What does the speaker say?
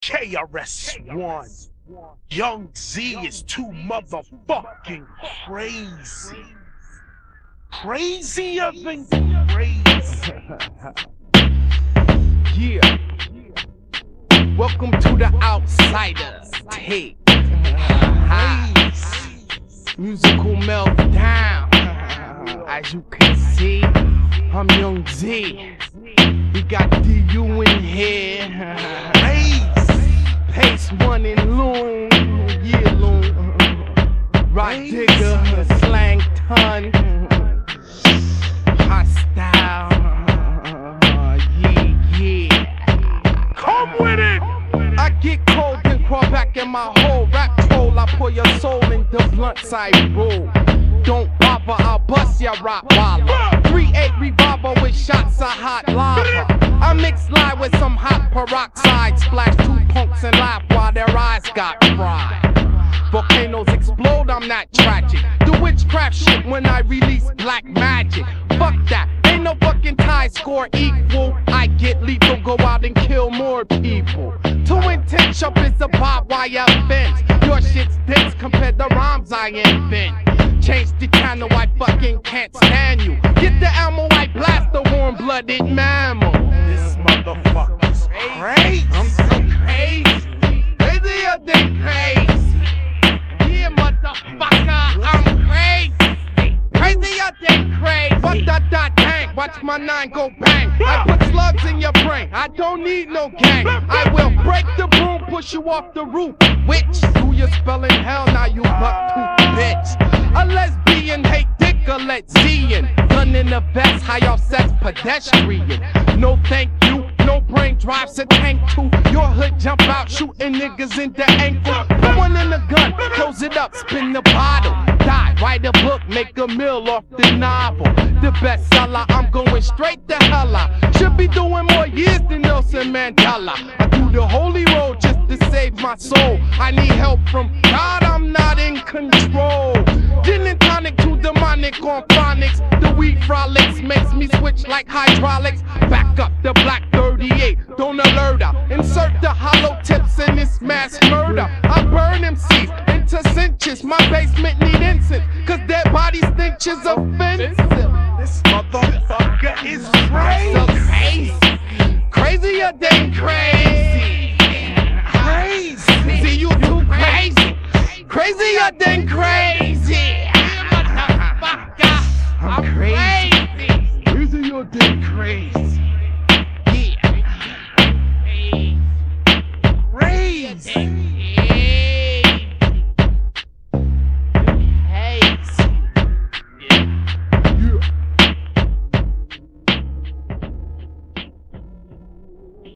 KRS-One. Young Z is too motherfucking crazy. Crazier than crazy. Yeah. Welcome to the Outsider Tape. Musical meltdown. As you can see, I'm Young Z. We got DU in here. Pace One and Loon. Yeah, Loon. Rock Digger, Slang Ton. Hostile. Yeah. Come with it! I get cold and crawl back in my hole. Rap troll, I pour your soul in the blunt side roll. Don't bother, I'll bust ya Rottweiler. 3-8 revolver with shots of hot lava. I mix lye with some hot peroxide. Splash two punks and laugh while their eyes got fried. Volcanoes explode, I'm not tragic. The witchcraft shit when I release black magic. Fuck that, ain't no fucking tie score equal. I get lethal, go out and kill more people. 2 and 10 shop is a barbed wire fence. Your shit's dense compared to rhymes I invent. Change the channel, I fucking can't stand you. Get the ammo, I blast the warm-blooded mammal. This motherfucker's crazy. I'm so crazy. Crazier than crazy. Yeah, motherfucker, I'm crazy. Crazier than crazy. Fuck that tank, watch my 9 go bang. I put slugs in your brain, I don't need no gang. I will break the broom, push you off the roof. Witch, do your spelling hell, now you buck-tooth bitch. A lesbian, hate dick, a Letzian. Gun in the vest, high off sex, pedestrian. No thank you, no brain drives a tank too. Your hood jump out, shooting niggas in the ankle. Put one in the gun, close it up, spin the bottle. Die, write a book, make a meal off the novel. The bestseller, I'm going straight to hella. Should be doing more years than Nelson Mandela. I do the holy road just to save my soul. I need help from God, I'm not in control. Gin and tonic too demonic on phonics. The weed frolics makes me switch like hydraulics. Back up the black 38, don't alert her. Insert the hollow tips in this mass murder. I burn MCs into cinches. My basement need incense, cause dead body stench is offensive. This motherfucker is So crazy. crazy. Crazier than crazy. Crazy. See, you too crazy. Crazier than crazy. I'm crazy. Crazier than crazy. Yeah. Crazy.